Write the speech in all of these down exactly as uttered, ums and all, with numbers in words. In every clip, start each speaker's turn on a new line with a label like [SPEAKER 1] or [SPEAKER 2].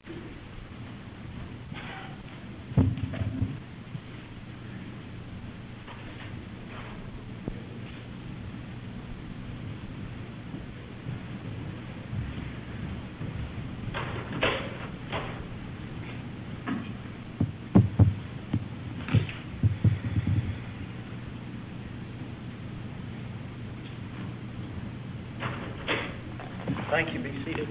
[SPEAKER 1] Thank you. Be seated.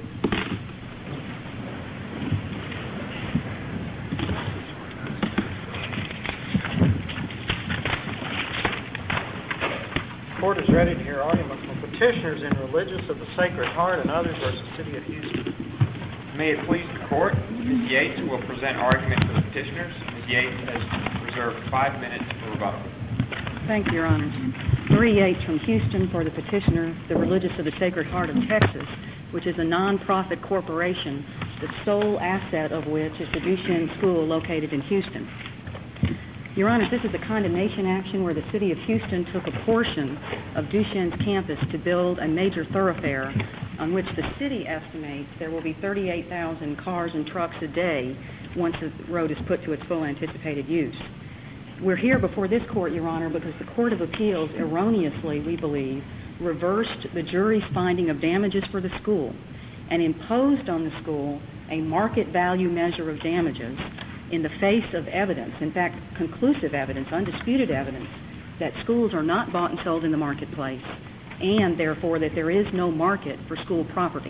[SPEAKER 1] The court is ready to hear argument from petitioners in Religious of the Sacred Heart and others versus City of Houston.
[SPEAKER 2] May it please the court, Miz Yates will present argument for the petitioners. Miz Yates has reserved five minutes for rebuttal.
[SPEAKER 3] Thank you, Your Honors. Marie Yates from Houston for the petitioner, the Religious of the Sacred Heart of Texas, which is a non-profit corporation, the sole asset of which is the Duchesne School located in Houston. Your Honor, this is a condemnation action where the City of Houston took a portion of Duchesne's campus to build a major thoroughfare on which the city estimates there will be thirty-eight thousand cars and trucks a day once the road is put to its full anticipated use. We're here before this court, Your Honor, because the Court of Appeals erroneously, we believe, reversed the jury's finding of damages for the school and imposed on the school a market value measure of damages in the face of evidence, in fact, conclusive evidence, undisputed evidence, that schools are not bought and sold in the marketplace, and therefore that there is no market for school property.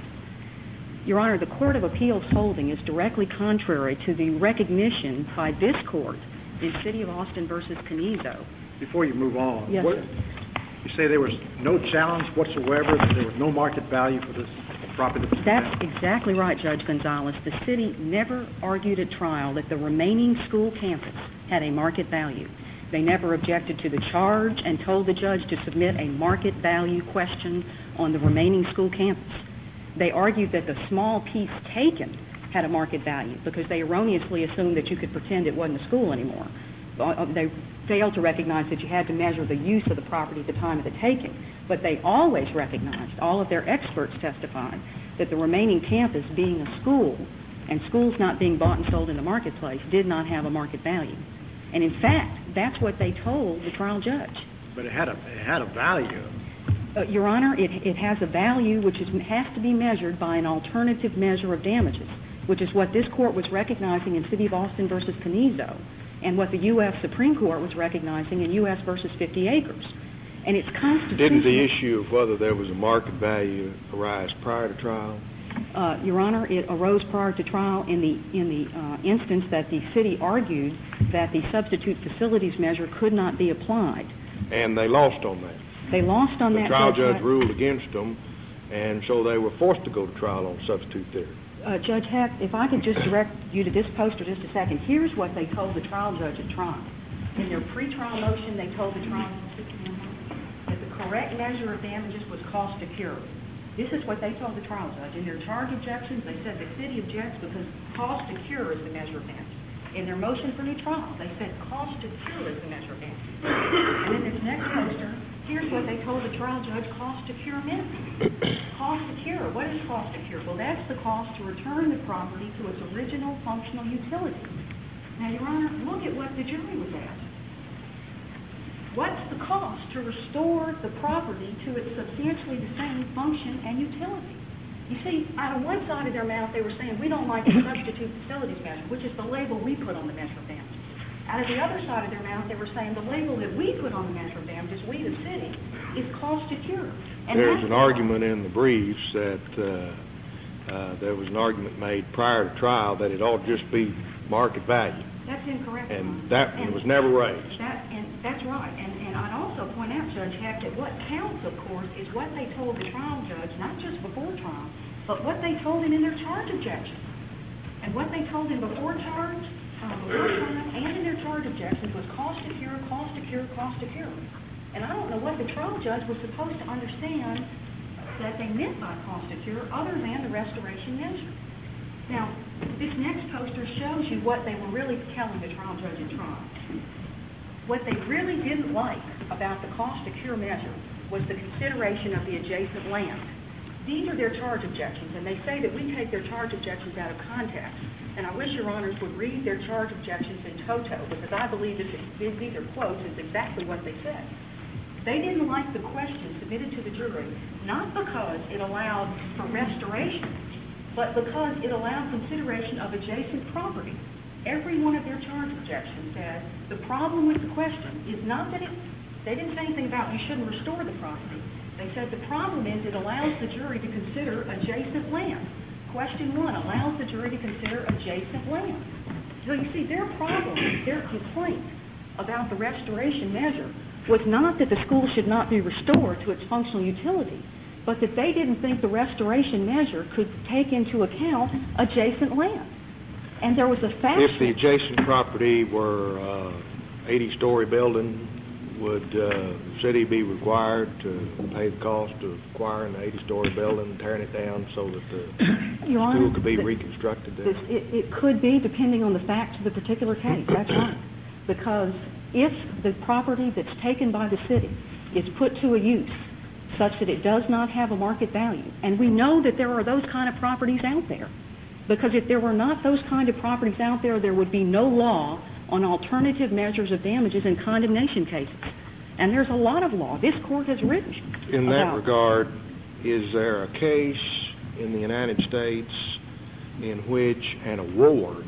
[SPEAKER 3] Your Honor, the Court of Appeals holding is directly contrary to the recognition by this court in City of Austin versus Canizo.
[SPEAKER 1] Before you move on,
[SPEAKER 3] yes,
[SPEAKER 1] what, you say there was no challenge whatsoever, that there was no market value for this property?
[SPEAKER 3] That's exactly right, Judge Gonzalez. The city never argued at trial that the remaining school campus had a market value. They never objected to the charge and told the judge to submit a market value question on the remaining school campus. They argued that the small piece taken had a market value because they erroneously assumed that you could pretend it wasn't a school anymore. They failed to recognize that you had to measure the use of the property at the time of the taking. But they always recognized, all of their experts testified, that the remaining campus being a school and schools not being bought and sold in the marketplace did not have a market value. And in fact, that's what they told the trial judge.
[SPEAKER 1] But it had a, it had a value.
[SPEAKER 3] Uh, Your Honor, it, it has a value which is, has to be measured by an alternative measure of damages, which is what this court was recognizing in City of Austin versus Canizo, and what the U S Supreme Court was recognizing in U S versus fifty acres. And it's constitutional.
[SPEAKER 4] Didn't the issue of whether there was a market value arise prior to trial?
[SPEAKER 3] Uh, Your Honor, it arose prior to trial in the in the uh, instance that the city argued that the substitute facilities measure could not be applied.
[SPEAKER 4] And they lost on that.
[SPEAKER 3] They lost on
[SPEAKER 4] the
[SPEAKER 3] that.
[SPEAKER 4] The trial
[SPEAKER 3] judge
[SPEAKER 4] judge ruled against them, and so they were forced to go to trial on substitute theory.
[SPEAKER 3] Uh, Judge Heck, if I could just direct you to this poster just a second. Here's what they told the trial judge at trial. In their pretrial motion, they told the trial judge that the correct measure of damages was cost to cure. This is what they told the trial judge. In their charge objections, they said the city objects because cost to cure is the measure of damages. In their motion for new trial, they said cost to cure is the measure of damages. And in this next poster, here's what they told the trial judge cost to cure meant. Cost to cure. What is cost to cure? Well, that's the cost to return the property to its original functional utility. Now, Your Honor, look at what the jury was asked. What's the cost to restore the property to its substantially the same function and utility? You see, out of one side of their mouth, they were saying, we don't like the substitute facilities measure, which is the label we put on the measure of damages. Out of the other side of their mouth, they were saying the label that we put on the measure of damages, we the city, is cost to cure. And
[SPEAKER 4] There's an argument in the briefs that uh, uh, there was an argument made prior to trial that it ought to just be market value.
[SPEAKER 3] That's incorrect.
[SPEAKER 4] And that and was never raised.
[SPEAKER 3] That, and that's right. And, and I'd also point out, Judge Heck, that what counts, of course, is what they told the trial judge, not just before trial, but what they told him in their charge objections. And what they told him before charge, um, before trial, and in their charge objections was cost to cure, cost to cure, cost to cure. And I don't know what the trial judge was supposed to understand that they meant by cost to cure other than the restoration measure. Now, this next poster shows you what they were really telling the trial judge at trial. What they really didn't like about the cost to cure measure was the consideration of the adjacent land. These are their charge objections, and they say that we take their charge objections out of context. And I wish Your Honors would read their charge objections in toto, because I believe this is, these are quotes, is exactly what they said. They didn't like the question submitted to the jury, not because it allowed for restoration, but because it allowed consideration of adjacent property. Every one of their charge objections said the problem with the question is not that it, they didn't say anything about you shouldn't restore the property. They said the problem is it allows the jury to consider adjacent land. Question one allows the jury to consider adjacent land. So you see, their problem, their complaint about the restoration measure was not that the school should not be restored to its functional utility, but that they didn't think the restoration measure could take into account adjacent land. And there was a fact...
[SPEAKER 4] If the adjacent property were uh, eighty-story building, would uh, the city be required to pay the cost of acquiring the eighty-story building and tearing it down so that the
[SPEAKER 3] Your
[SPEAKER 4] school
[SPEAKER 3] Honor,
[SPEAKER 4] could be
[SPEAKER 3] the,
[SPEAKER 4] reconstructed there?
[SPEAKER 3] This, it, it could be, depending on the facts of the particular case. That's right. Because if the property that's taken by the city is put to a use such that it does not have a market value, and we know that there are those kind of properties out there, because if there were not those kind of properties out there, there would be no law on alternative measures of damages in condemnation cases. And there's a lot of law. This court has written
[SPEAKER 4] In that
[SPEAKER 3] about
[SPEAKER 4] regard, is there a case in the United States in which an award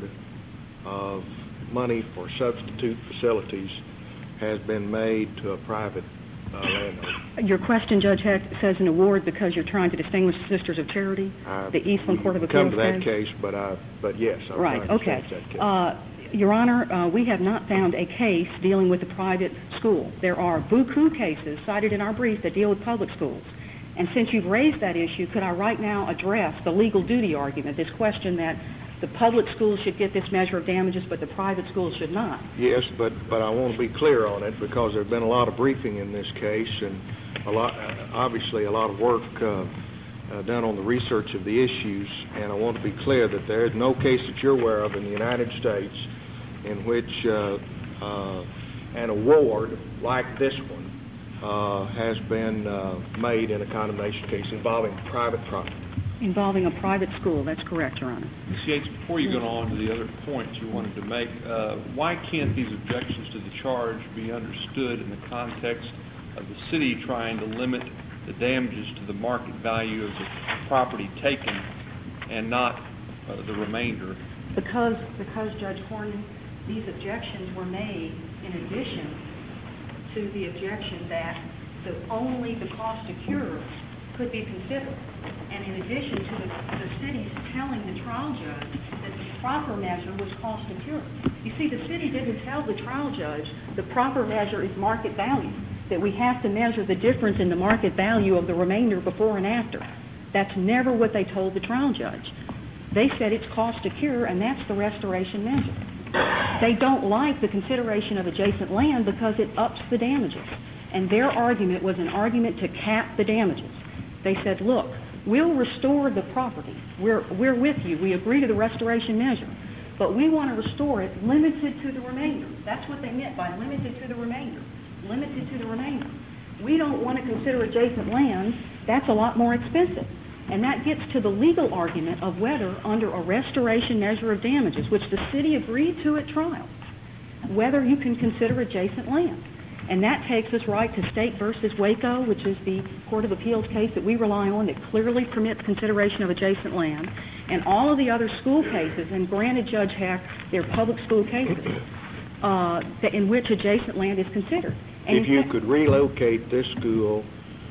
[SPEAKER 4] of money for substitute facilities has been made to a private uh, landowner?
[SPEAKER 3] Your question, Judge Heck, says an award because you're trying to distinguish Sisters of Charity,
[SPEAKER 4] I,
[SPEAKER 3] the Eastland Court of
[SPEAKER 4] Come
[SPEAKER 3] Appeals
[SPEAKER 4] to that
[SPEAKER 3] case.
[SPEAKER 4] case, but I, but yes, I'm
[SPEAKER 3] Right,
[SPEAKER 4] trying to
[SPEAKER 3] okay.
[SPEAKER 4] distinguish that case.
[SPEAKER 3] Uh, Your Honor, uh, we have not found a case dealing with a private school. There are buku cases cited in our brief that deal with public schools. And since you've raised that issue, could I right now address the legal duty argument, this question that the public schools should get this measure of damages, but the private schools should not?
[SPEAKER 4] Yes, but, but I want to be clear on it because there's been a lot of briefing in this case and a lot, obviously a lot of work uh, uh, done on the research of the issues, and I want to be clear that there is no case that you're aware of in the United States in which uh, uh, an award like this one uh, has been uh, made in a condemnation case involving private property.
[SPEAKER 3] Involving a private school, that's correct, Your Honor.
[SPEAKER 5] Miz Yates, before you go on to the other points you wanted to make, uh, why can't these objections to the charge be understood in the context of the city trying to limit the damages to the market value of the property taken and not uh, the remainder?
[SPEAKER 3] Because, because Judge Horning, these objections were made in addition to the objection that the, only the cost of cure could be considered. And in addition to the, the city telling the trial judge that the proper measure was cost of cure. You see, the city didn't tell the trial judge the proper measure is market value, that we have to measure the difference in the market value of the remainder before and after. That's never what they told the trial judge. They said it's cost to cure, and that's the restoration measure. They don't like the consideration of adjacent land because it ups the damages. And their argument was an argument to cap the damages. They said, look, we'll restore the property. We're, we're with you. We agree to the restoration measure. But we want to restore it limited to the remainder. That's what they meant by limited to the remainder. Limited to the remainder. We don't want to consider adjacent land. That's a lot more expensive. And that gets to the legal argument of whether, under a restoration measure of damages, which the city agreed to at trial, whether you can consider adjacent land. And that takes us right to State versus Waco, which is the Court of Appeals case that we rely on that clearly permits consideration of adjacent land, and all of the other school cases, and granted, Judge Hack, they're public school cases, uh, that in which adjacent land is considered. And
[SPEAKER 4] if you could relocate this school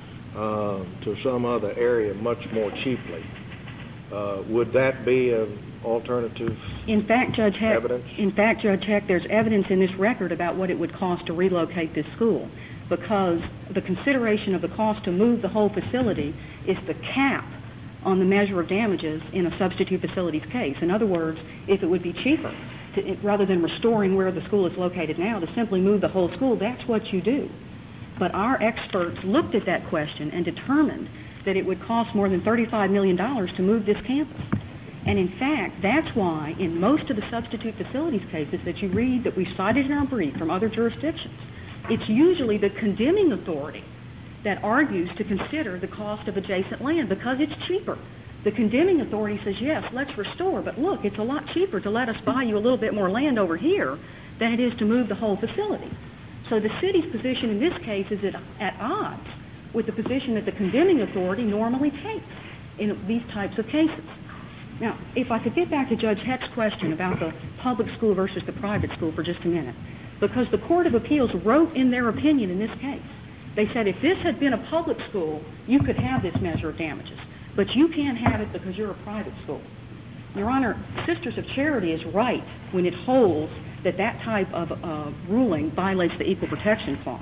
[SPEAKER 4] uh, to some other area much more cheaply, uh, would that be an alternative
[SPEAKER 3] in fact, Judge Heck,
[SPEAKER 4] evidence?
[SPEAKER 3] In fact, Judge Heck, there's evidence in this record about what it would cost to relocate this school, because the consideration of the cost to move the whole facility is the cap on the measure of damages in a substitute facilities case. In other words, if it would be cheaper, to, rather than restoring where the school is located now, to simply move the whole school, that's what you do. But our experts looked at that question and determined that it would cost more than thirty-five million dollars to move this campus. And in fact, that's why in most of the substitute facilities cases that you read that we cited in our brief from other jurisdictions, it's usually the condemning authority that argues to consider the cost of adjacent land because it's cheaper. The condemning authority says, yes, let's restore, but look, it's a lot cheaper to let us buy you a little bit more land over here than it is to move the whole facility. So the city's position in this case is at, at odds with the position that the condemning authority normally takes in these types of cases. Now, if I could get back to Judge Heck's question about the public school versus the private school for just a minute, because the Court of Appeals wrote in their opinion in this case, they said if this had been a public school, you could have this measure of damages, but you can't have it because you're a private school. Your Honor, Sisters of Charity is right when it holds that that type of uh, ruling violates the Equal Protection Clause.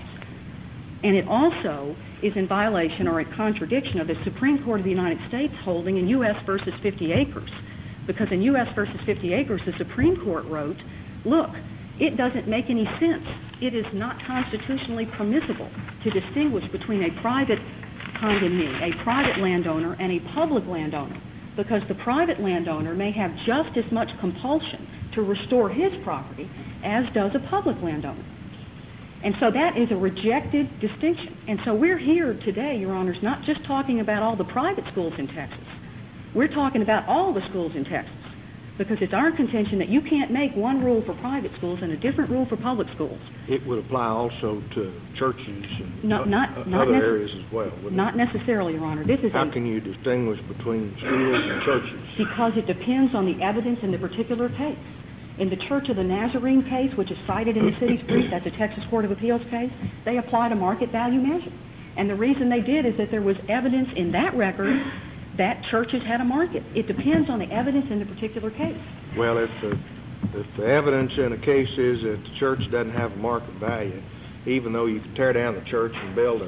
[SPEAKER 3] And it also is in violation or in contradiction of the Supreme Court of the United States holding in U S versus fifty acres. Because in U S versus fifty acres, the Supreme Court wrote, look, it doesn't make any sense. It is not constitutionally permissible to distinguish between a private condomnee, a private landowner, and a public landowner, because the private landowner may have just as much compulsion to restore his property as does a public landowner. And so that is a rejected distinction. And so we're here today, Your Honors, not just talking about all the private schools in Texas. We're talking about all the schools in Texas, because it's our contention that you can't make one rule for private schools and a different rule for public schools.
[SPEAKER 4] It would apply also to churches and
[SPEAKER 3] Not, not,
[SPEAKER 4] o-
[SPEAKER 3] not
[SPEAKER 4] other
[SPEAKER 3] nece-
[SPEAKER 4] areas as well, wouldn't
[SPEAKER 3] Not
[SPEAKER 4] it?
[SPEAKER 3] necessarily, Your Honor. This is
[SPEAKER 4] How
[SPEAKER 3] a,
[SPEAKER 4] can you distinguish between schools and churches?
[SPEAKER 3] because it depends on the evidence in the particular case. In the Church of the Nazarene case, which is cited in the city's brief, that's a Texas Court of Appeals case, they applied a market value measure. And the reason they did is that there was evidence in that record that churches had a market. It depends on the evidence in the particular case.
[SPEAKER 4] Well, if the, if the evidence in a case is that the church doesn't have a market value, even though you can tear down the church and build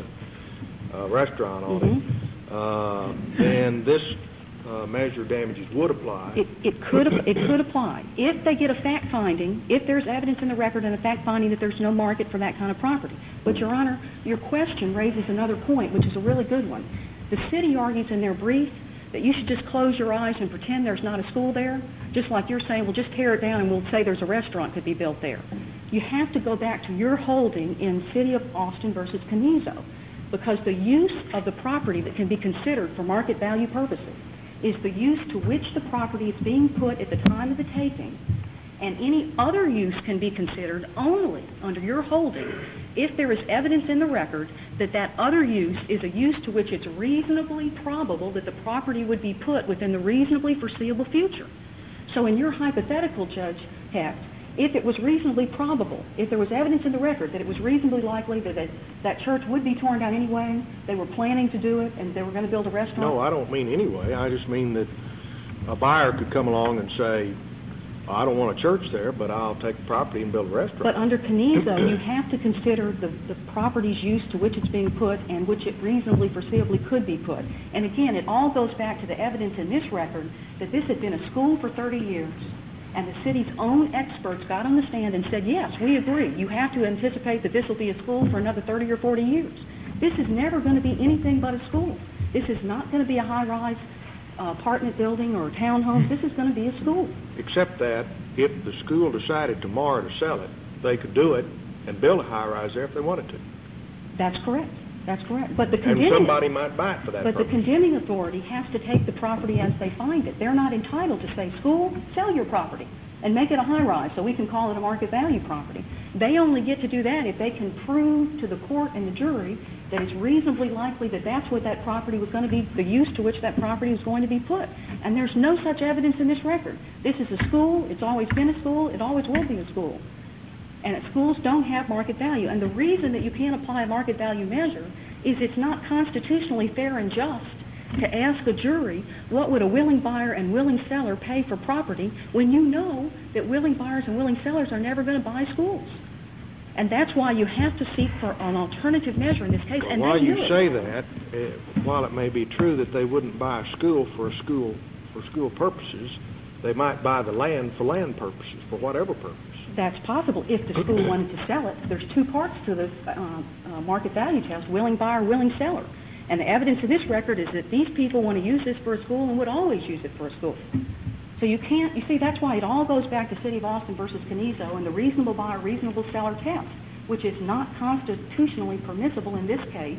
[SPEAKER 4] a, a restaurant on
[SPEAKER 3] Mhm.
[SPEAKER 4] it, uh, then this uh, measure of damages would apply.
[SPEAKER 3] It, it could it could apply. If they get a fact finding, if there's evidence in the record and a fact finding that there's no market for that kind of property. But, Your Honor, your question raises another point, which is a really good one. The city argues in their brief that you should just close your eyes and pretend there's not a school there, just like you're saying, well, just tear it down and we'll say there's a restaurant could be built there. You have to go back to your holding in City of Austin versus Canizo, because the use of the property that can be considered for market value purposes is the use to which the property is being put at the time of the taking, and any other use can be considered only under your holding if there is evidence in the record that that other use is a use to which it's reasonably probable that the property would be put within the reasonably foreseeable future. So in your hypothetical, Judge Hecht, if it was reasonably probable, if there was evidence in the record that it was reasonably likely that it, that church would be torn down anyway, they were planning to do it, and they were going to build a restaurant?
[SPEAKER 4] No, I don't mean anyway. I just mean that a buyer could come along and say, I don't want a church there, but I'll take the property and build a restaurant.
[SPEAKER 3] But under Canizo, you have to consider the, the property's use to which it's being put and which it reasonably foreseeably could be put. And again, it all goes back to the evidence in this record that this had been a school for thirty years, and the city's own experts got on the stand and said, yes, we agree. You have to anticipate that this will be a school for another thirty or forty years. This is never going to be anything but a school. This is not going to be a high-rise uh, apartment building or townhomes. This is going to be a school.
[SPEAKER 4] Except that if the school decided tomorrow to sell it, they could do it and build a high-rise there if they wanted to.
[SPEAKER 3] That's correct. That's correct. But the
[SPEAKER 4] And
[SPEAKER 3] condemning,
[SPEAKER 4] somebody might buy it for that
[SPEAKER 3] but the
[SPEAKER 4] purpose.
[SPEAKER 3] condemning authority has to take the property as they find it. They're not entitled to say, school, sell your property and make it a high-rise so we can call it a market value property. They only get to do that if they can prove to the court and the jury that it's reasonably likely that that's what that property was going to be, the use to which that property was going to be put. And there's no such evidence in this record. This is a school. It's always been a school. It always will be a school. And schools don't have market value. And the reason that you can't apply a market value measure is it's not constitutionally fair and just to ask a jury what would a willing buyer and willing seller pay for property when you know that willing buyers and willing sellers are never going to buy schools. And that's why you have to seek for an alternative measure in this case.
[SPEAKER 4] Well,
[SPEAKER 3] And
[SPEAKER 4] while
[SPEAKER 3] they
[SPEAKER 4] you
[SPEAKER 3] knew it.
[SPEAKER 4] say that, uh, while it may be true that they wouldn't buy a school for a school for school purposes, they might buy the land for land purposes, for whatever purpose.
[SPEAKER 3] That's possible if the school wanted to sell it. There's two parts to the uh, uh, market value test, willing buyer, willing seller. And the evidence of this record is that these people want to use this for a school and would always use it for a school. So you can't, you see, that's why it all goes back to City of Austin versus Canizo and the reasonable buyer, reasonable seller test, which is not constitutionally permissible in this case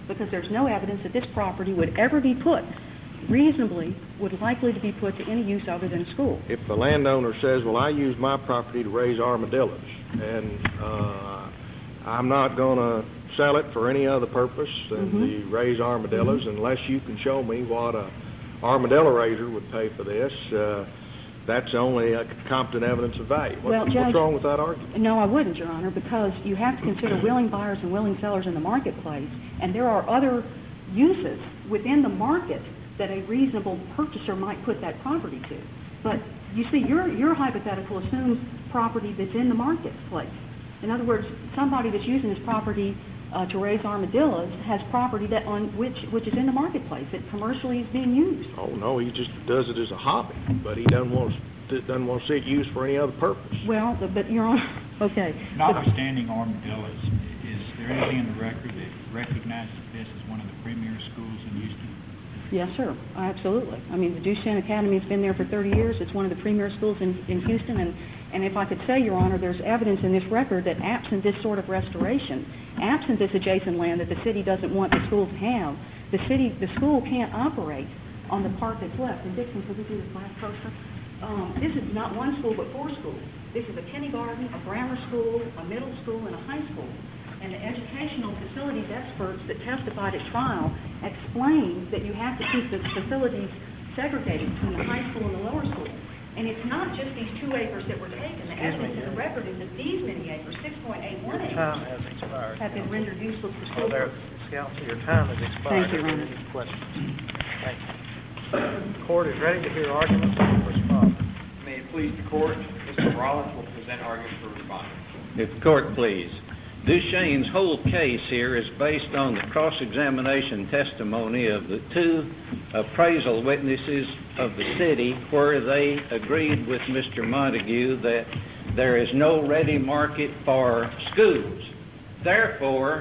[SPEAKER 3] because there's no evidence that this property would ever be put, reasonably, would likely to be put to any use other than a school.
[SPEAKER 4] If the landowner says, well, I use my property to raise armadillos, and uh, I'm not going to sell it for any other purpose than
[SPEAKER 3] Mhm.
[SPEAKER 4] to raise armadillos,
[SPEAKER 3] Mhm.
[SPEAKER 4] unless you can show me what a armadillo raiser would pay for this, uh, that's only a competent evidence of value. What,
[SPEAKER 3] Well,
[SPEAKER 4] what's
[SPEAKER 3] Judge,
[SPEAKER 4] wrong with that argument?
[SPEAKER 3] No, I wouldn't, Your Honor, because you have to consider willing buyers and willing sellers in the marketplace, and there are other uses within the market that a reasonable purchaser might put that property to. But you see, your, your hypothetical assumes property that's in the marketplace. In other words, somebody that's using this property uh, to raise armadillos has property that on which which is in the marketplace that commercially is being used.
[SPEAKER 4] Oh no, he just does it as a hobby, but he doesn't want to, doesn't want to see it used for any other purpose.
[SPEAKER 3] Well, but, but Your Honor, okay.
[SPEAKER 6] Notwithstanding armadillos, is there anything in the record that recognizes this as one of the premier schools in Houston?
[SPEAKER 3] Yes, sir. Absolutely. I mean, the Duchesne Academy has been there for thirty years. It's one of the premier schools in, in Houston. And, and if I could say, Your Honor, there's evidence in this record that absent this sort of restoration, absent this adjacent land that the city doesn't want the school to have, the city, the school can't operate on the part that's left. And Dixon, could we do this last poster? Um, this is not one school, but four schools. This is a kindergarten, a grammar school, a middle school, and a high school. And the educational facilities experts that testified at trial explained that you have to keep the facilities segregated between the high school and the lower school. And it's not just these two acres that were taken. The
[SPEAKER 1] Excuse
[SPEAKER 3] evidence
[SPEAKER 1] me,
[SPEAKER 3] in the
[SPEAKER 1] Judge.
[SPEAKER 3] record is that these many acres, six point eight one
[SPEAKER 1] Your
[SPEAKER 3] acres,
[SPEAKER 1] time has expired.
[SPEAKER 3] have been rendered useless for
[SPEAKER 1] Oh,
[SPEAKER 3] school
[SPEAKER 1] there,
[SPEAKER 3] purposes.
[SPEAKER 1] Counsel, your time has expired.
[SPEAKER 3] Thank you, Your
[SPEAKER 1] Are there
[SPEAKER 3] Honor.
[SPEAKER 1] any questions? Thank you. The court is ready to hear arguments and respond.
[SPEAKER 2] May it please the court, Mister Rollins will present arguments for respondents.
[SPEAKER 7] If the court please. Duchesne's whole case here is based on the cross-examination testimony of the two appraisal witnesses of the city, where they agreed with Mister Montague that there is no ready market for schools. Therefore,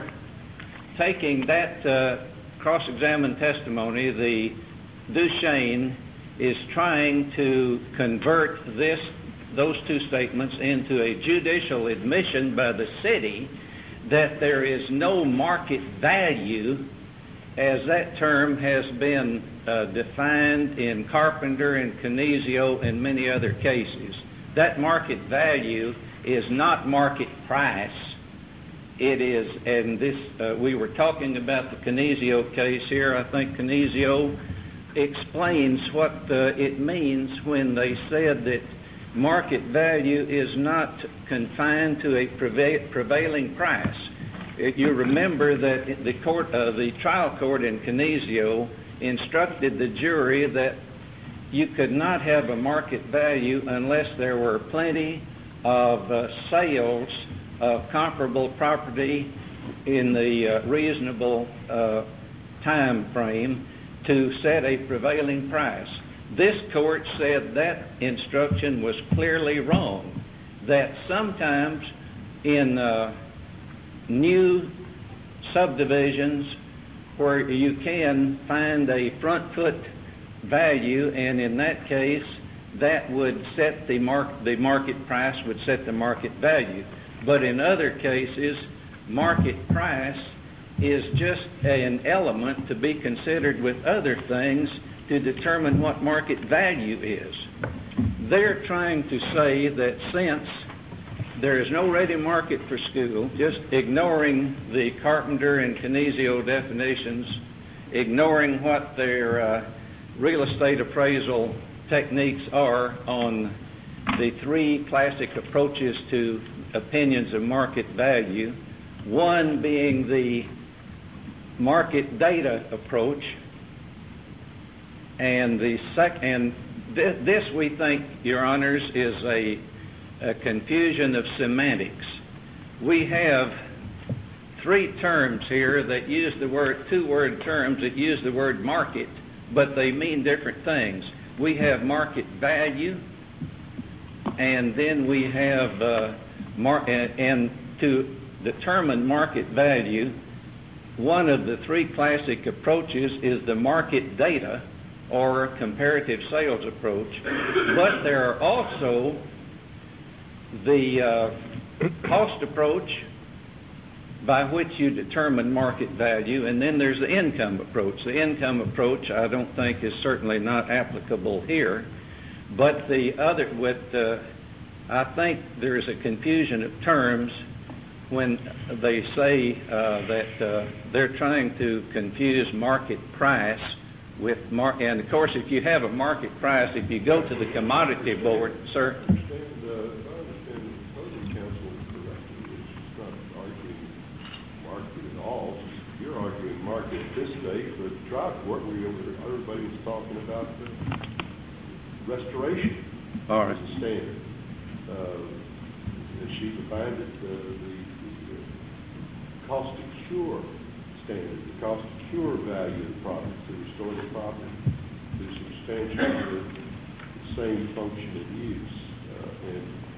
[SPEAKER 7] taking that uh, cross-examined testimony, the Duchesne is trying to convert this those two statements into a judicial admission by the city that there is no market value, as that term has been uh, defined in Carpenter and Canizio and many other cases. That market value is not market price. It is, and this, uh, we were talking about the Canizio case here. I think Canizio explains what uh, it means when they said that market value is not confined to a preva- prevailing price. It, you remember that the court, uh, the trial court in Canizio instructed the jury that you could not have a market value unless there were plenty of uh, sales of comparable property in the uh, reasonable uh, time frame to set a prevailing price. This court said that instruction was clearly wrong, that sometimes in uh, new subdivisions where you can find a front foot value, and in that case that would set the, mark, the market price would set the market value. But in other cases, market price is just an element to be considered with other things to determine what market value is. They're trying to say that since there is no ready market for school, just ignoring the Carpenter and Canizio definitions, ignoring what their uh, real estate appraisal techniques are on the three classic approaches to opinions of market value, one being the market data approach, and the sec- and th- this we think, Your Honors, is a, a confusion of semantics. We have three terms here that use the word, two word terms that use the word market, but they mean different things. We have market value, and then we have uh, mar- and, and to determine market value, one of the three classic approaches is the market data or comparative sales approach, but there are also the uh, cost approach, by which you determine market value, and then there's the income approach. The income approach I don't think is certainly not applicable here, but the other, with, uh, I think there is a confusion of terms when they say uh, that uh, they're trying to confuse market price with mar- and of course if you have a market price, if you go to the commodity board, sir.
[SPEAKER 8] I understand, uh, if I understand the opposing counsel correctly, it's not arguing market at all. It's just you're arguing market at this stage, but at the trial court, we, everybody was talking about the restoration
[SPEAKER 7] All right.
[SPEAKER 8] as a standard. Uh, as she defined it, uh, the, the cost to cure standard, the cost to cure value of the property, to restore the property to substantially the same function and use. Uh,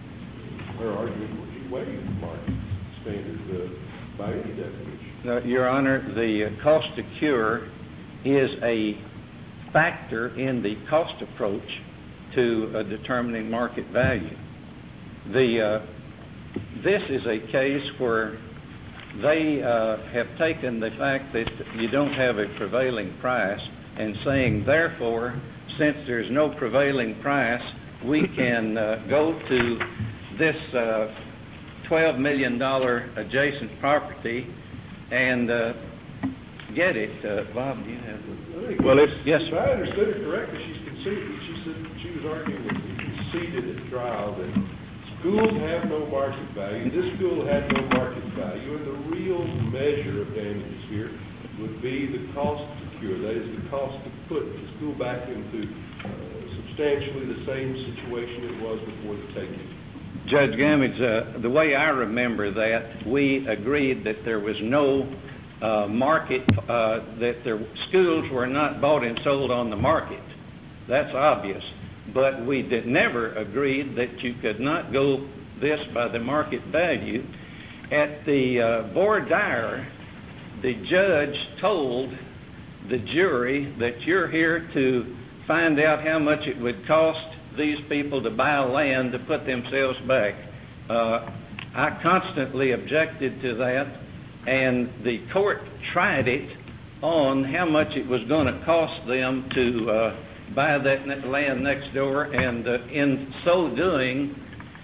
[SPEAKER 8] and her argument was you waive the market standard uh, by any definition.
[SPEAKER 7] Uh, Your Honor, the uh, cost to cure is a factor in the cost approach to uh, determining market value. The, uh, this is a case where they uh, have taken the fact that you don't have a prevailing price and saying, therefore, since there's no prevailing price, we can uh, go to this uh, twelve million dollars adjacent property and uh, get it. Uh, Bob, do you have the...
[SPEAKER 8] Well, if,
[SPEAKER 7] yes,
[SPEAKER 8] if I understood her correctly, she's conceded. She said she was arguing that we conceded at trial that schools have no market value. This school had no market value, and the real measure of damages here would be the cost to cure. That is, the cost to put the school back into uh, substantially the same situation it was before the taking.
[SPEAKER 7] Judge Gamage, uh, the way I remember that, we agreed that there was no uh, market, uh, that their schools were not bought and sold on the market. That's obvious. But we did never agreed that you could not go this by the market value. At the uh, voir dire, the judge told the jury that you're here to find out how much it would cost these people to buy land to put themselves back. Uh, I constantly objected to that, and the court tried it on how much it was going to cost them to uh, buy that land next door, and uh, in so doing,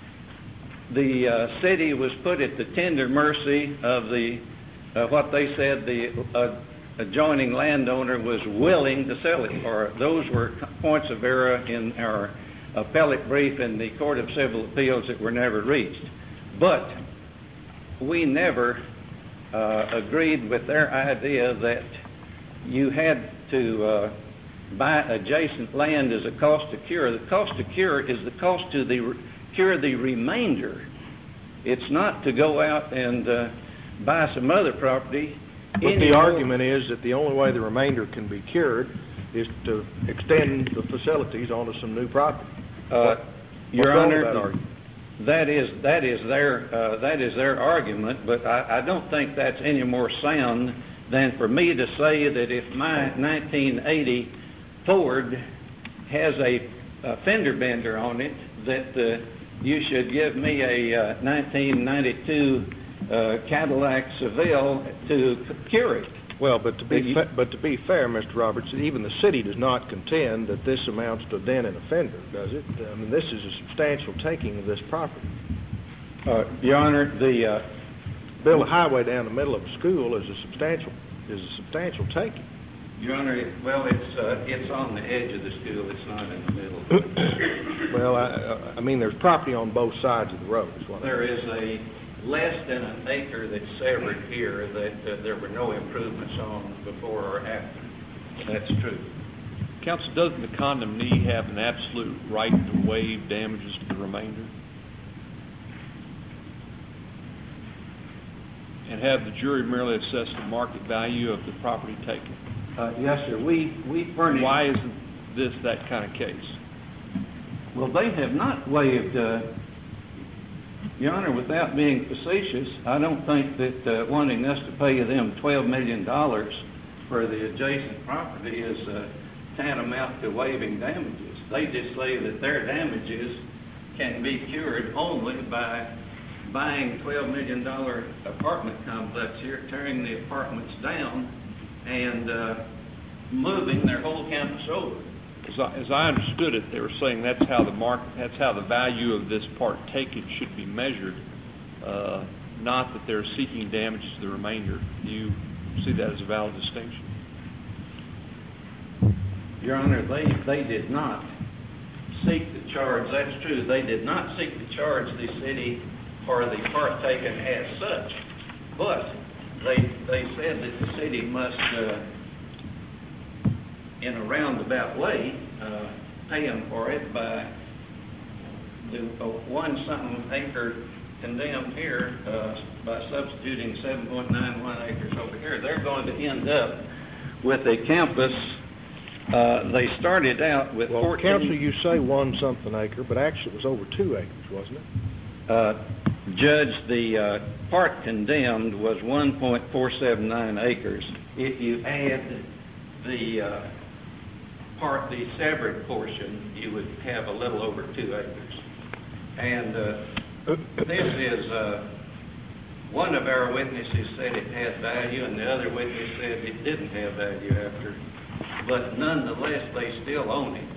[SPEAKER 7] the uh, city was put at the tender mercy of the, uh, what they said the uh, adjoining landowner was willing to sell it for. Those were points of error in our appellate brief in the Court of Civil Appeals that were never reached. But we never uh, agreed with their idea that you had to uh, buy adjacent land as a cost to cure. The cost to cure is the cost to the re- cure the remainder. It's not to go out and uh, buy some other property.
[SPEAKER 4] But the argument is that the only way the remainder can be cured is to extend the facilities onto some new property.
[SPEAKER 7] Uh, Your
[SPEAKER 4] What's wrong with
[SPEAKER 7] Honor,
[SPEAKER 4] that argument?
[SPEAKER 7] that is that is their uh, that is their argument, but I, I don't think that's any more sound than for me to say that if my nineteen eighty Ford has a, a fender bender on it, that uh, you should give me a uh, nineteen ninety-two uh, Cadillac Seville to c- cure it.
[SPEAKER 4] Well, but to be
[SPEAKER 7] You-
[SPEAKER 4] fa- but to be fair, Mister Roberts, even the city does not contend that this amounts to a dent in a fender, does it? I mean, this is a substantial taking of this property.
[SPEAKER 7] Uh, Your Honor, the uh,
[SPEAKER 4] Build a highway down the middle of a school is a substantial is a substantial taking.
[SPEAKER 7] Your Honor, it- well, it's uh, it's on the edge of the school. It's not in the middle.
[SPEAKER 4] Well, I, I mean, there's property on both sides of the road. Is what I
[SPEAKER 7] There
[SPEAKER 4] mean.
[SPEAKER 7] is a less than an acre that's severed here that uh, there were no improvements on before or after. That's true.
[SPEAKER 5] Counsel, doesn't the condemnee have an absolute right to waive damages to the remainder? And have the jury merely assess the market value of the property taken?
[SPEAKER 7] Uh, yes, sir. We we furnish.
[SPEAKER 5] Why isn't this that kind of case?
[SPEAKER 7] Well, they have not waived. Uh, Your Honor, without being facetious, I don't think that uh, wanting us to pay them twelve million dollars for the adjacent property is uh, tantamount to waiving damages. They just say that their damages can be cured only by buying twelve million dollars apartment complex here, tearing the apartments down, and uh, moving their whole campus over.
[SPEAKER 5] As I, as I understood it, they were saying that's how the mark, that's how the value of this part taken should be measured, uh, not that they're seeking damages to the remainder. Do you see that as a valid distinction?
[SPEAKER 7] Your Honor, they, they did not seek to charge, that's true, they did not seek to charge the city for the part taken as such, but they, they said that the city must, uh, in a roundabout way, uh, pay them for it by the uh, one something acre condemned here, uh, by substituting seven point nine one acres over here. They're going to end up with a campus. Uh, they started out with
[SPEAKER 4] Well,
[SPEAKER 7] fourteen...
[SPEAKER 4] Counsel, you say one something acre, but actually it was over two acres, wasn't it?
[SPEAKER 7] Uh, Judge, the uh, part condemned was one point four seven nine acres. If you add the uh, part, the severed portion, you would have a little over two acres. And uh, this is, uh, one of our witnesses said it had value, and the other witness said it didn't have value after. But nonetheless, they still own it.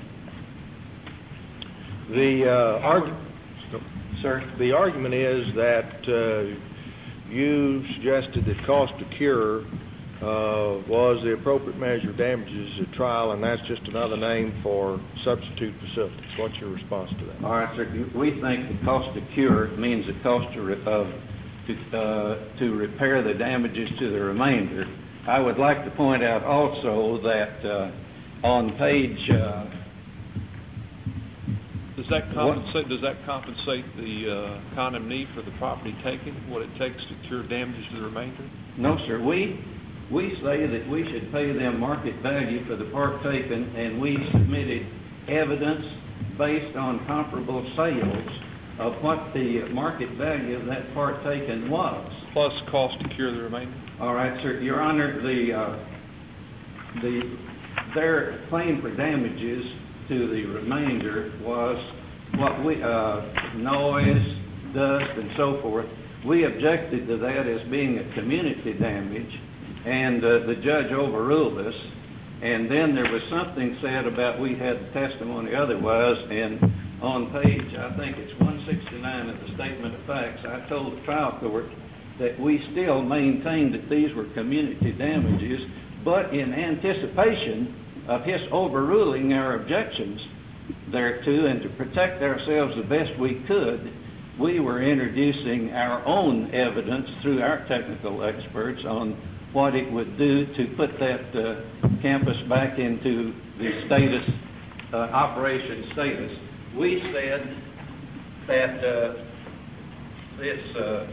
[SPEAKER 4] The uh, argument,
[SPEAKER 7] Sir?
[SPEAKER 4] the argument is that uh, you suggested that cost to cure uh, was the appropriate measure of damages at trial, and that's just another name for substitute facilities. What's your response to that?
[SPEAKER 7] All right, sir. We think the cost to cure means the cost to, re- of, to, uh, to repair the damages to the remainder. I would like to point out also that uh, on page... Uh,
[SPEAKER 5] Does that compensate, does that compensate the uh, condemnee for the property taken, what it takes to cure damages to the remainder?
[SPEAKER 7] No, sir. We, we say that we should pay them market value for the part taken, and we submitted evidence based on comparable sales of what the market value of that part taken was.
[SPEAKER 5] Plus cost to cure the remainder?
[SPEAKER 7] All right, sir. Your Honor, the, uh, the, their claim for damages to the remainder was what we, uh, noise, dust, and so forth. We objected to that as being a community damage, and uh, the judge overruled us. And then there was something said about we had testimony otherwise, and on page, I think it's one sixty-nine of the Statement of Facts, I told the trial court that we still maintained that these were community damages, but in anticipation of his overruling our objections thereto, and to protect ourselves the best we could, we were introducing our own evidence through our technical experts on what it would do to put that uh, campus back into the status, uh, operation status. We said that uh, this uh,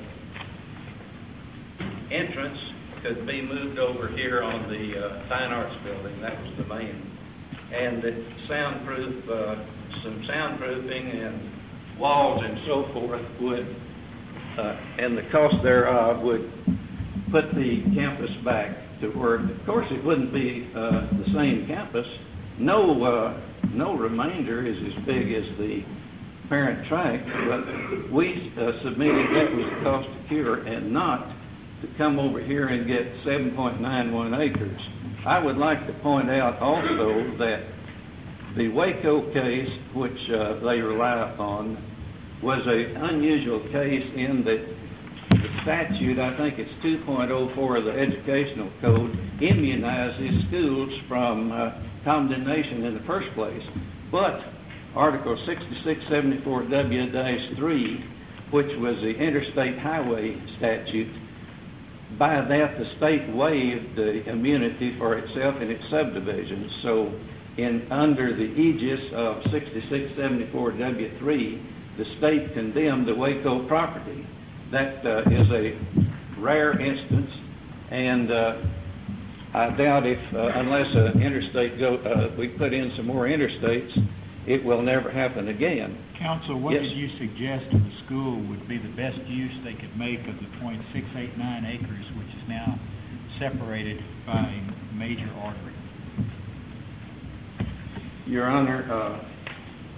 [SPEAKER 7] entrance could be moved over here on the uh, Fine Arts Building. That was the main. And that soundproof, uh, some soundproofing and walls and so forth would, uh, and the cost thereof would put the campus back to work. Of course, it wouldn't be uh, the same campus. No, uh, no remainder is as big as the parent tract, but we uh, submitted that was the cost to cure, and not to come over here and get seven point nine one acres. I would like to point out also that the Waco case, which uh, they rely upon, was an unusual case in that the statute, I think it's two point oh four of the Educational Code, immunizes schools from uh, condemnation in the first place. But Article sixty-six seventy-four W three, which was the interstate highway statute, by that the state waived the immunity for itself and its subdivisions. So in under the aegis of sixty-six seventy-four W three, the state condemned the Waco property. That uh, is a rare instance, and uh, I doubt if, uh, unless an interstate go, uh, we put in some more interstates, it will never happen again.
[SPEAKER 6] Counsel, what
[SPEAKER 7] Yes.
[SPEAKER 6] did you suggest to the school would be the best use they could make of the point six eight nine acres, which is now separated by a major artery?
[SPEAKER 7] Your Honor, uh,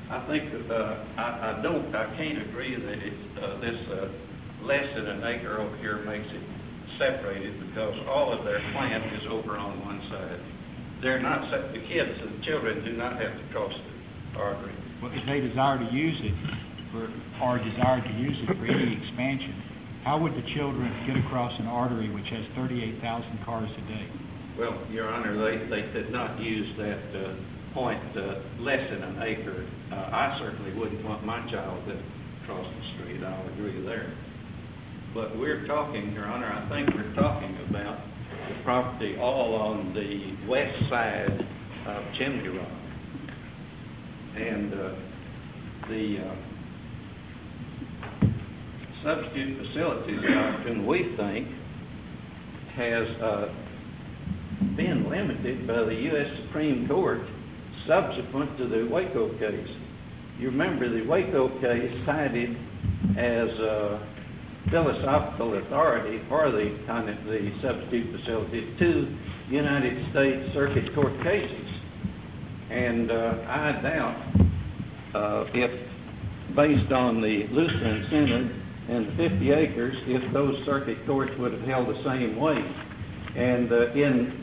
[SPEAKER 7] I think that, uh, I, I don't, I can't agree that it's, uh, this, uh, less than an acre over here makes it separated because all of their plant is over on one side. They're not, se- the kids, the children do not have to cross the artery.
[SPEAKER 6] Well, if they desire to use it for, or desire to use it for any expansion, how would the children get across an artery which has thirty-eight thousand cars a day?
[SPEAKER 7] Well, Your Honor, they, they could not use that uh, point uh, less than an acre. Uh, I certainly wouldn't want my child to cross the street. I'll agree there. But we're talking, Your Honor, I think we're talking about the property all on the west side of Chimney Rock. And uh, the uh, substitute facilities doctrine, we think, has uh, been limited by the U S Supreme Court subsequent to the Waco case. You remember the Waco case cited as uh, philosophical authority for the kind of the substitute facilities to United States Circuit Court cases. And uh, I doubt uh, if, based on the Lutheran Synod and the fifty acres, if those circuit courts would have held the same weight. And uh, in,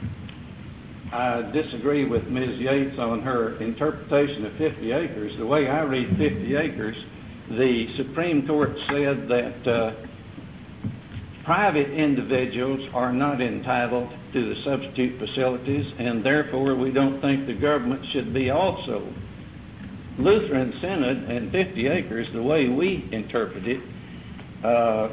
[SPEAKER 7] I disagree with Miz Yates on her interpretation of fifty acres. The way I read fifty acres, the Supreme Court said that uh, private individuals are not entitled to the substitute facilities, and therefore we don't think the government should be also. Lutheran Synod and fifty acres, the way we interpret it, uh,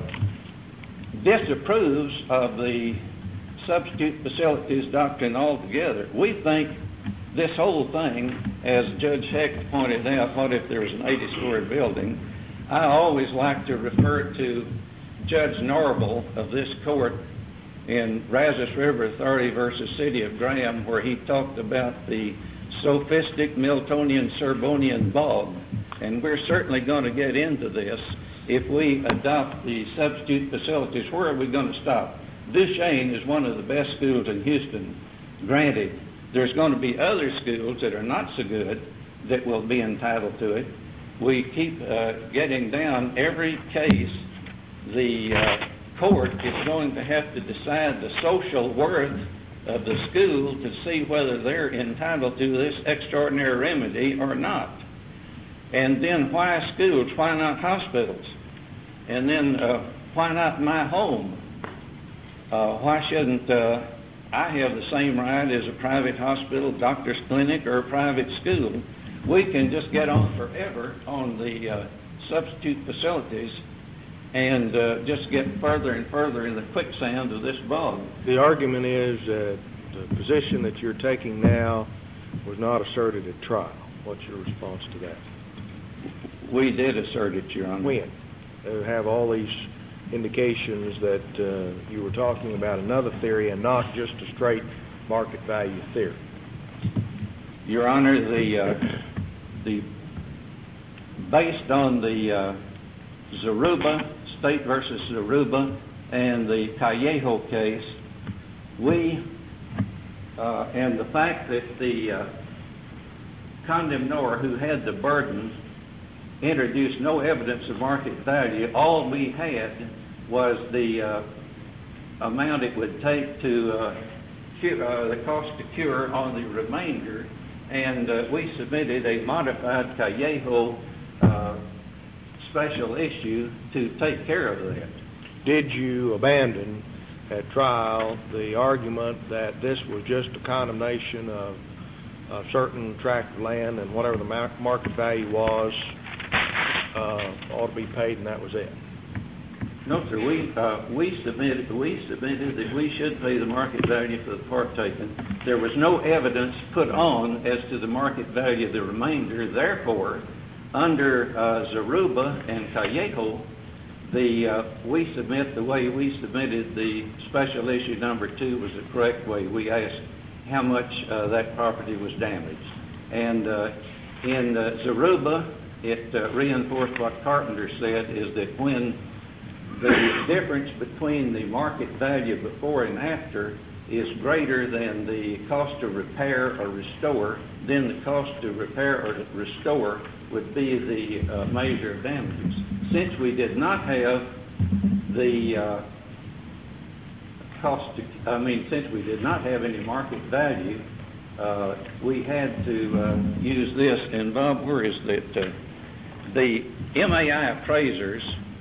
[SPEAKER 7] disapproves of the substitute facilities doctrine altogether. We think this whole thing, as Judge Heck pointed out, what if there was an eighty-story building? I always like to refer to Judge Norval of this court in Brazos River Authority versus City of Graham, where he talked about the sophistic Miltonian Serbonian bog. And we're certainly going to get into this if we adopt the substitute facilities. Where are we going to stop? Duchesne is one of the best schools in Houston. Granted, there's going to be other schools that are not so good that will be entitled to it. We keep uh, getting down every case. The uh, court is going to have to decide the social worth of the school to see whether they're entitled to this extraordinary remedy or not. And then why schools? Why not hospitals? And then uh, why not my home? Uh, why shouldn't uh, I have the same right as a private hospital, doctor's clinic, or a private school? We can just get on forever on the uh, substitute facilities and uh, just get further and further in the quicksand of this bog.
[SPEAKER 4] The argument is that the position that you're taking now was not asserted at trial. What's your response to that?
[SPEAKER 7] We did assert it, Your Honor.
[SPEAKER 4] When? They have all these indications that uh, you were talking about another theory and not just a straight market value theory.
[SPEAKER 7] Your Honor, the uh, the based on the uh, Zaruba, State versus Zaruba, and the Callejo case, we uh, and the fact that the uh, condemnor who had the burden introduced no evidence of market value. All we had was the uh, amount it would take to uh, cure, uh, the cost to cure on the remainder, and uh, we submitted a modified Callejo uh, special issue to take care of that.
[SPEAKER 4] Did you abandon at trial the argument that this was just a condemnation of a certain tract of land and whatever the market value was uh, ought to be paid, and that was it?
[SPEAKER 7] No, sir. We uh, we submitted we submitted that we should pay the market value for the part taken. There was no evidence put on as to the market value of the remainder. Therefore, under uh, Zaruba and Callejo, the uh, we submit the way we submitted the special issue number two was the correct way. We asked how much uh, that property was damaged, and uh, in uh, Zaruba, it uh, reinforced what Carpenter said, is that when the difference between the market value before and after is greater than the cost to repair or restore, then the cost to repair or to restore would be the uh, measure of damages. Since we did not have the uh, cost, to, I mean, since we did not have any market value, uh, we had to uh, use this. And Bob, where is that? Uh, the M A I appraisers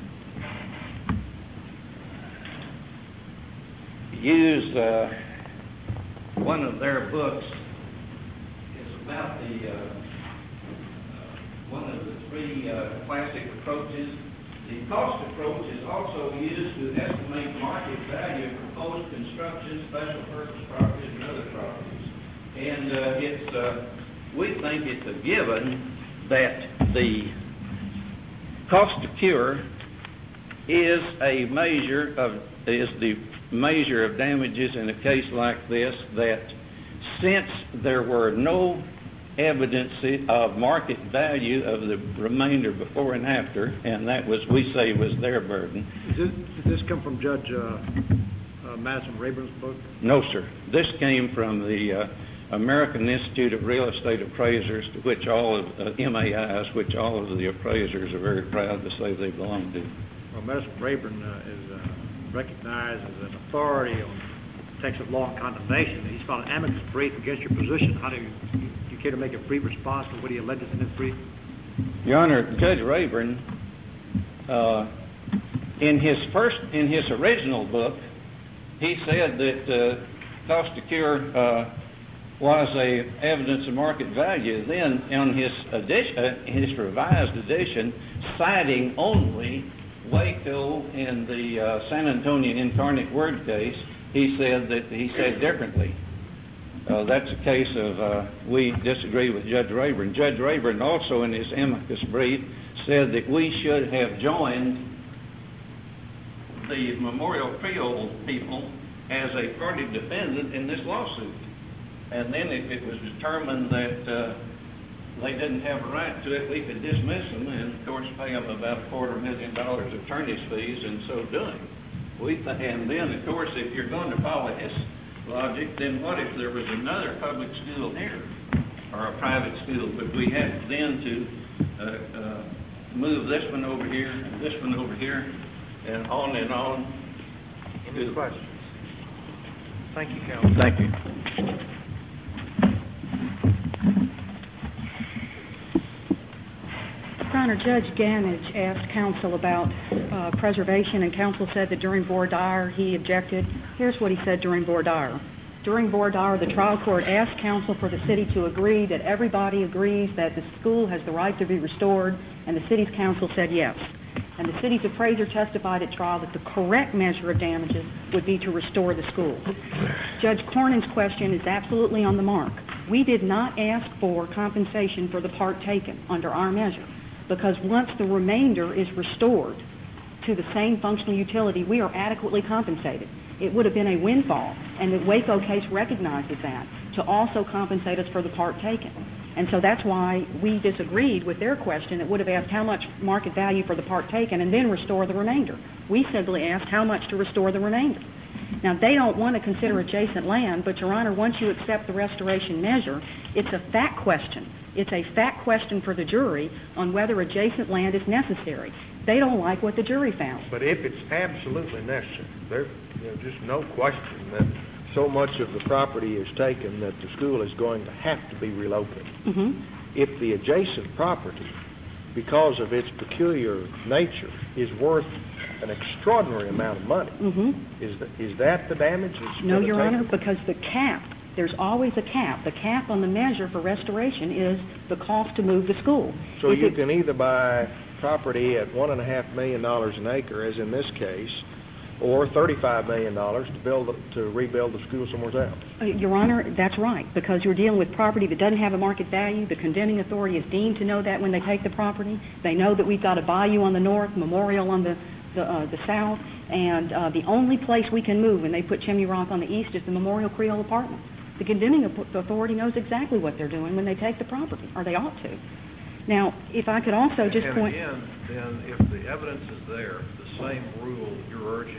[SPEAKER 7] use uh, one of their books. It's about the uh, uh, one of the three uh, classic approaches. The cost approach is also used to estimate market value for post-construction, special purpose properties, and other properties. And uh, it's uh, we think it's a given that the cost to cure is a measure of is the measure of damages in a case like this, that since there were no evidence of market value of the remainder before and after, and that was, we say, was their burden.
[SPEAKER 4] Is this, did this come from Judge uh, uh, Madison Rayburn's book?
[SPEAKER 7] No, sir. This came from the uh, American Institute of Real Estate Appraisers, to which all of uh, M A Is, which all of the appraisers are very proud to say they belong to.
[SPEAKER 4] Well, Madison Rayburn uh, is uh, recognized as an authority on Texas law and condemnation. He's filed an amicus brief against your position. How do you, you, you care to make a brief response to what he alleges in his brief?
[SPEAKER 7] Your Honor, Judge Rayburn, uh, in his first, in his original book, he said that uh, cost to cure uh, was a evidence of market value. Then, on his edition, uh, his revised edition, citing only Waco and the uh, San Antonio Incarnate Word case, he said that he said differently. Uh, that's a case of uh, we disagree with Judge Rayburn. Judge Rayburn also in his amicus brief said that we should have joined the Memorial Creole people as a party defendant in this lawsuit. And then if it was determined that uh, they didn't have a right to it, we could dismiss them and, of course, pay them about a quarter million dollars of attorney's fees in so doing. We th- and then, of course, if you're going to follow his logic, then what if there was another public school here or a private school? But we have then to uh, uh, move this one over here and this one over here and on and on.
[SPEAKER 1] Any questions? Thank you, Counsel.
[SPEAKER 7] Thank you.
[SPEAKER 3] Your Honor, Judge Gamage asked counsel about uh, preservation, and counsel said that during voir dire he objected. Here's what he said during voir dire. During voir dire, the trial court asked counsel for the city to agree that everybody agrees that the school has the right to be restored, and the city's counsel said yes. And the city's appraiser testified at trial that the correct measure of damages would be to restore the school. Judge Cornyn's question is absolutely on the mark. We did not ask for compensation for the part taken under our measure, because once the remainder is restored to the same functional utility, we are adequately compensated. It would have been a windfall, and the Waco case recognizes that, to also compensate us for the part taken. And so that's why we disagreed with their question that would have asked how much market value for the part taken and then restore the remainder. We simply asked how much to restore the remainder. Now, they don't want to consider adjacent land, but, Your Honor, once you accept the restoration measure, it's a fact question. It's a fact question for the jury on whether adjacent land is necessary. They don't like what the jury found.
[SPEAKER 4] But if it's absolutely necessary, there's you know, just no question that so much of the property is taken that the school is going to have to be relocated.
[SPEAKER 3] Mm-hmm.
[SPEAKER 4] If the adjacent property, because of its peculiar nature, is worth an extraordinary amount of money,
[SPEAKER 3] Mm-hmm.
[SPEAKER 4] is, th- is that the damage that's
[SPEAKER 3] No,
[SPEAKER 4] gonna
[SPEAKER 3] Your
[SPEAKER 4] take
[SPEAKER 3] Honor,
[SPEAKER 4] it?
[SPEAKER 3] because the cap, there's always a cap. The cap on the measure for restoration is the cost to move the school.
[SPEAKER 4] So
[SPEAKER 3] If
[SPEAKER 4] you
[SPEAKER 3] it-
[SPEAKER 4] can either buy property at one and a half million dollars an acre, as in this case, or thirty-five million dollars to build to rebuild the school somewhere else.
[SPEAKER 3] Uh, Your Honor, that's right, because you're dealing with property that doesn't have a market value. The condemning authority is deemed to know that when they take the property. They know that we've got a bayou on the north, Memorial on the the, uh, the south, and uh, the only place we can move when they put Chimney Rock on the east is the Memorial Creole apartment. The condemning authority knows exactly what they're doing when they take the property, or they ought to. Now, if I could also just
[SPEAKER 9] and
[SPEAKER 3] point...
[SPEAKER 9] again, then, if the evidence is there, the same rule you're urging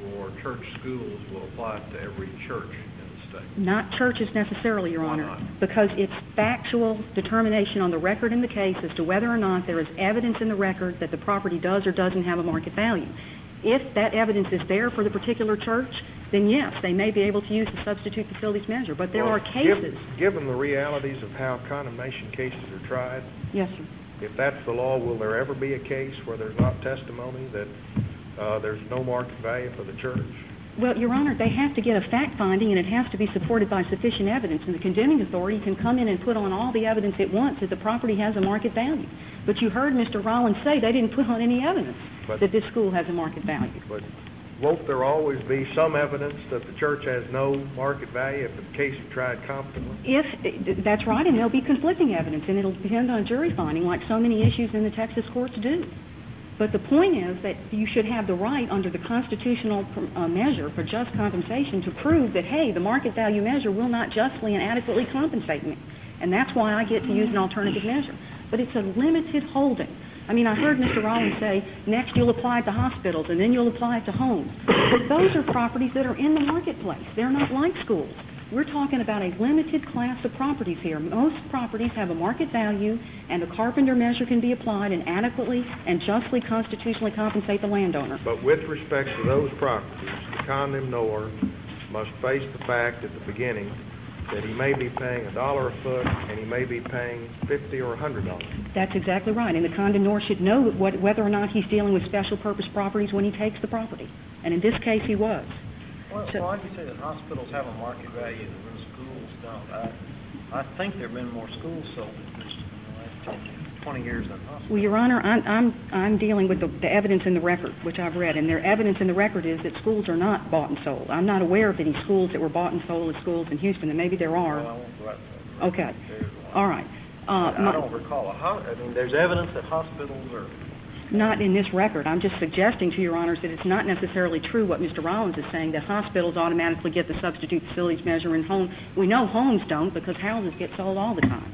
[SPEAKER 4] for church schools will apply to every church in the state?
[SPEAKER 3] Not churches necessarily, Your
[SPEAKER 4] Why
[SPEAKER 3] Honor,
[SPEAKER 4] not?
[SPEAKER 3] because it's factual determination on the record in the case as to whether or not there is evidence in the record that the property does or doesn't have a market value. If that evidence is there for the particular church, then yes, they may be able to use the substitute facilities measure, but there
[SPEAKER 4] Well,
[SPEAKER 3] are cases.
[SPEAKER 4] giv- Given the realities of how condemnation cases are tried,
[SPEAKER 3] Yes, sir.
[SPEAKER 4] if that's the law, will there ever be a case where there's not testimony that uh, there's no market value for the church?
[SPEAKER 3] Well, Your Honor, they have to get a fact finding, and it has to be supported by sufficient evidence. And the condemning authority can come in and put on all the evidence it wants that the property has a market value. But you heard Mister Rollins say they didn't put on any evidence
[SPEAKER 4] But-
[SPEAKER 3] that this school has a market value.
[SPEAKER 4] But won't there always be some evidence that the church has no market value if the case is tried competently?
[SPEAKER 3] If that's right, and there'll be conflicting evidence, and it'll depend on jury finding, like so many issues in the Texas courts do. But the point is that you should have the right under the constitutional uh, measure for just compensation to prove that, hey, the market value measure will not justly and adequately compensate me. And that's why I get to use an alternative measure. But it's a limited holding. I mean, I heard Mister Rollins say, next you'll apply it to hospitals, and then you'll apply it to homes. Those are properties that are in the marketplace. They're not like schools. We're talking about a limited class of properties here. Most properties have a market value, and a Carpenter measure can be applied and adequately and justly constitutionally compensate the landowner.
[SPEAKER 4] But with respect to those properties, the condemnor must face the fact at the beginning that he may be paying a dollar a foot and he may be paying fifty or a hundred dollars.
[SPEAKER 3] That's exactly right. And the condemnor should know what, whether or not he's dealing with special purpose properties when he takes the property. And in this case, he was.
[SPEAKER 1] Well,
[SPEAKER 3] So-
[SPEAKER 1] why do you say that hospitals have a market value and when schools don't? I, I think there have been more schools sold in Houston in the last ten, twenty years than hospitals.
[SPEAKER 3] Well, Your Honor, I'm, I'm, I'm dealing with the, the evidence in the record, which I've read, and their evidence in the record is that schools are not bought and sold. I'm not aware of any schools that were bought and sold as schools in Houston, and maybe there are.
[SPEAKER 1] Well, I won't go out there.
[SPEAKER 3] Okay.
[SPEAKER 1] There's one.
[SPEAKER 3] All right. Uh,
[SPEAKER 1] I
[SPEAKER 3] my-
[SPEAKER 1] don't recall a ho- I mean, there's evidence that hospitals are...
[SPEAKER 3] Not in this record. I'm just suggesting to Your Honors that it's not necessarily true what Mister Rollins is saying, that hospitals automatically get the substitute facilities measure in home. We know homes don't because houses get sold all the time.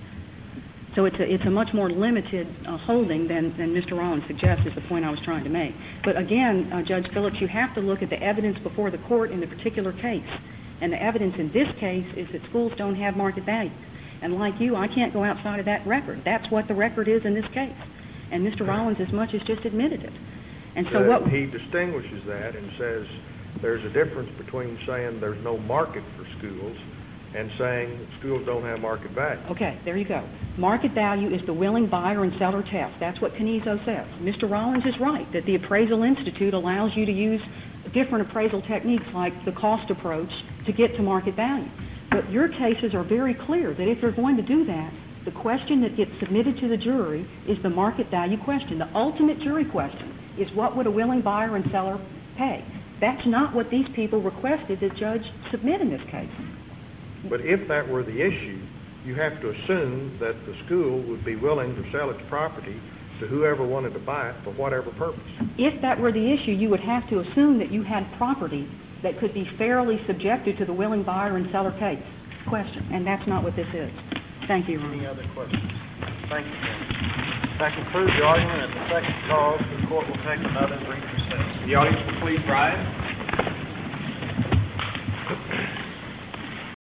[SPEAKER 3] So it's a, it's a much more limited uh, holding than, than Mister Rollins suggests is the point I was trying to make. But again, uh, Judge Phillips, you have to look at the evidence before the court in the particular case. And the evidence in this case is that schools don't have market value. And like you, I can't go outside of that record. That's what the record is in this case. And Mister Rollins as much as just admitted it. And so
[SPEAKER 4] Uh,
[SPEAKER 3] what...
[SPEAKER 4] he distinguishes that and says there's a difference between saying there's no market for schools and saying schools don't have market value.
[SPEAKER 3] Okay, there you go. Market value is the willing buyer and seller test. That's what Canizo says. Mister Rollins is right that the Appraisal Institute allows you to use different appraisal techniques like the cost approach to get to market value. But your cases are very clear that if you're going to do that, the question that gets submitted to the jury is the market value question. The ultimate jury question is what would a willing buyer and seller pay? That's not what these people requested the judge submit in this case.
[SPEAKER 4] But if that were the issue, you have to assume that the school would be willing to sell its property to whoever wanted to buy it for whatever purpose.
[SPEAKER 3] If that were the issue, you would have to assume that you had property that could be fairly subjected to the willing buyer and seller case question, and that's not what this is. Thank you, Your
[SPEAKER 1] Any
[SPEAKER 3] Honor.
[SPEAKER 1] other questions? Thank you, Judge. That concludes the argument at the second cause. The court will take another brief recess.
[SPEAKER 2] The audience will please rise.